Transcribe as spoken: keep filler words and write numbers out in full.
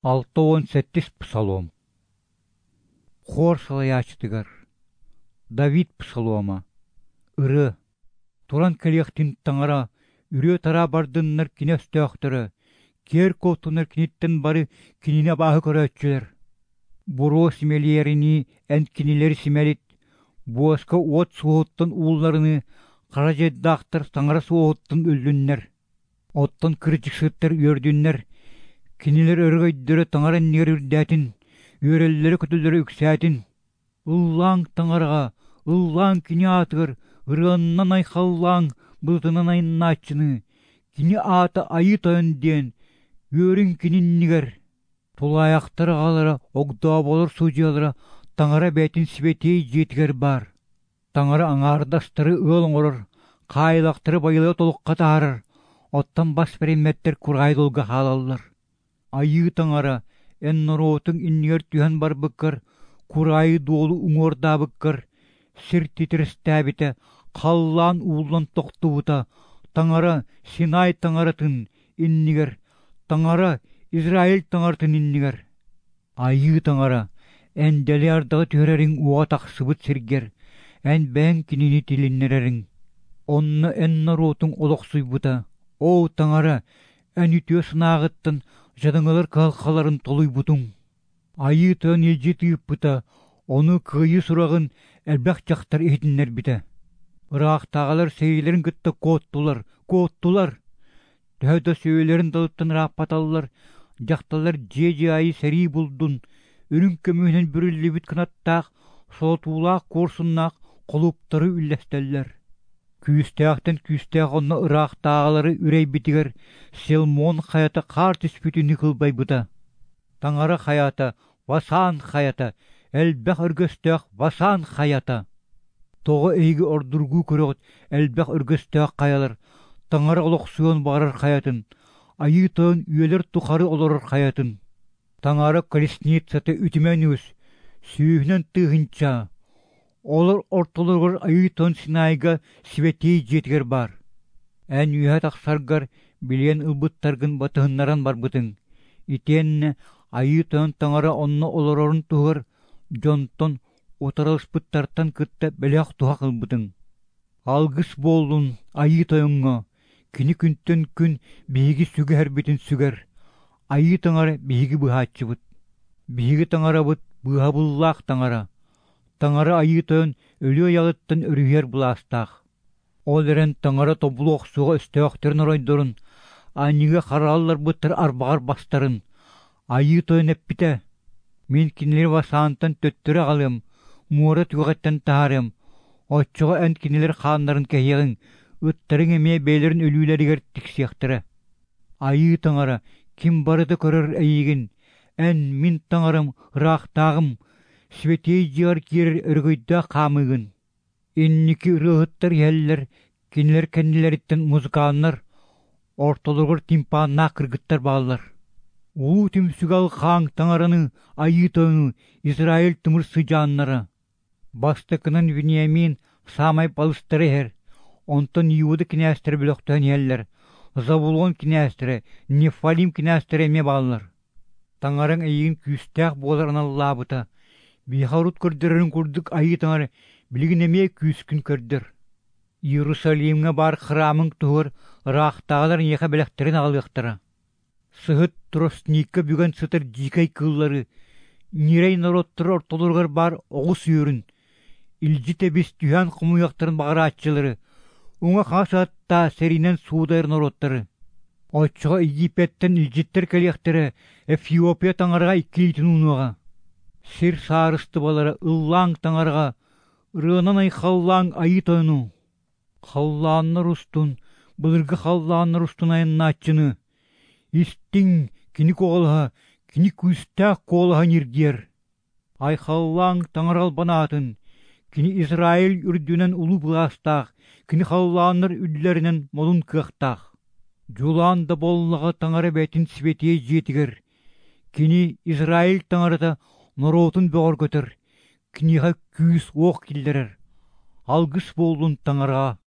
Алты он сеттис псалом. Хор салаячтыгар. Давид псалома. Ыры. Туран калияқтин таңара. Үрі тара бардыннар кинестіяқтыры. Кер котунар кинеттен бары киніне бағы көрәтчілер. Буро симелерини ән кинелер симелит. Буаска от суғыттын уылларыны қара жеддақтыр таңара суғыттын үлдіннер. Оттан кірчіксіттер өрдіннер. Кинилер өргөйдөрө таңарын нерүрдәтин, өреллері көтілдері үксәтин. Уллаң таңарға, уллаң кини атығыр, ырғаннан айқаллаң, бұлтынан айнатчыны. Кини аты айы тойынден, өрін кининнігер. Тулаяқтары қалары, оғда болыр судиялары, таңара бәтін сібетей жетігер бар. Таңара аңардастары өлің орыр, қайлақтары байылы толыққа тағарыр. Оттан бас береметтер құрғайдылға халалар. Айы таңара, эн норотың иннер түйен бар бұққыр, құрайы долу ұңорда бұққыр, сір тетірістәбіті, қаллан уылан тоқты бұта, таңара Синай таңаратын иннігер, таңара Израиль таңартын иннігер. Айы таңара, эн дәлі ардағы түрерің уға тақсыбыт сіргер, эн бән кинini тилиннерерің. Онны эн норотың олықсуй бұта, о таңара, эн үтіе сынағыттын, жадыңылар қалқаларын толуй бұтың. Айы төн елжі түйіп бұта, оны күйі сұрағын әлбәқ жақтар етінлер біті. Ырақтағалар сейлерін күтті коттулар, коттулар. Тәуді сөйлерін дылыптын раппаталылар, жақталар же-же айы сәрі бұлдың, үрін көмінен бүрілі біт қынаттақ, солтулақ корсыннақ қолуптары үлләстәллер. Күйістәқтен күйістәқ онны ырақтағалары үрей бітігер, селмон қайаты қар түспүтіні қылбай бұта. Таңары қайаты, васан қайаты, әлбәқ үргістәқ васан қайаты. Тоғы әйгі ордыргу көріғыт, әлбәқ үргістәқ қаялар, таңары олық суын бағарыр қаятын, айы тойын үйелер тұқары олырыр қаятын. Таңары колесницаты үтімен өз, сүйінен тұғынша. Олар ортолырғыр айы тон Синайға светей жетігер бар. Ән үйәт ақсарғар білен ұлбыттарғын батығыннаран бар бұтың. Итенне айы тон таңара онны оларорын тұғыр, жонтон отаралыс бұттартан күтті бәліғ тұғақ ұлбытың. Алғыс болдың айы тойыңға, кіні күнттен күн бейгі сүгі әрбетін сүгер. Айы таңара бейгі бұғатшы бұт. Бейгі таңара бұт бұға бұллақ таңара. Таңары айы тойын өлі аяғыттын үрігер бұластақ. Ол әрін таңары тобылы оқсуға үстеуақтерін орайдырын, айныға қаралылар бұттыр арбағар бастарын. Айы тойын әппіті. Мен кенелер васаантан төттірі қалым, мұғыры түғаттан тағарым. Отчыға ән кенелер қанларын кәйеғін, үттірің әме бейлерін өлілерігер тіксияқтыры. Айы таңары, кім барыды көрір әйігін, ән мен таңарым, рақтағым, светей жығар керір үргөйді қамығын. Инники ұрығыттар елілер, кенелер кәнелеріттен музыканлар, ортолығыр тимпанна кіргіттар бағалар. Улу түмсігал қаң таңараны, айы тойыны, Израиль тымырсы жанлары. Бастықынан Вениамин самай балыстары әр, онтан Иуды кінәстірі біліқтен елілер, Забулон кінәстірі, Нефалим кінәстірі әме бағалар. Таңарын әйін күстәқ болар аналла бұта. Бейхарут көрдерін көрдік айы таңары білігін әме күйіскін көрдір. Иерусалимге бар храмың тұғыр, рақтағалар неқа біліқтерін алықтыры. Сығыт тростникка бүген сытыр жикай кыллары, нерей народтыр ортолырғыр бар оғыс үйірін. Илжі тебес түйен құмуяқтырын бағара атчылары, оңа қасатта сәрінен суудайыр народтары. Отчыға Египеттен илжеттер кәлияқтыры, Эфиопия таңарға иккейтін ұнуға. Сир сарысты балары ыллаң таңарға, ұрынан айқаллаң айы тойыну. Қалланыр ұстын, бұлырғы қалланыр ұстын айын атчыны. Истің кіні коғылға, кіні күстәк коғылға нергер. Айқаллаң таңырал банатын, кіні Израиль үрдінен ұлы бұластақ, кіні қалланыр үдлерінен молын кықтақ. Жуланда болынлаға таңары бәтін светей жетігер. Кіні Израиль таңарыда норотын бөғір көтір, кініға күйіс оқ келдерер. Алғыс болдың таңарға.